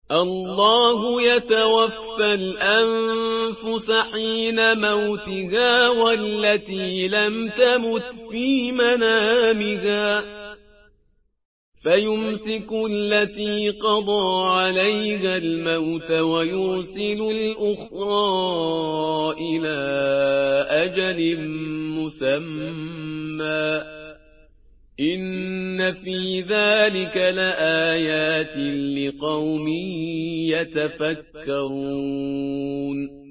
الله يتوفى الأنفس حين موتها والتي لم تمت في منامها فيمسك التي قضى عليها الموت ويرسل الأخرى إلى أجل مسمى إن في ذلك لآيات لقوم يتفكرون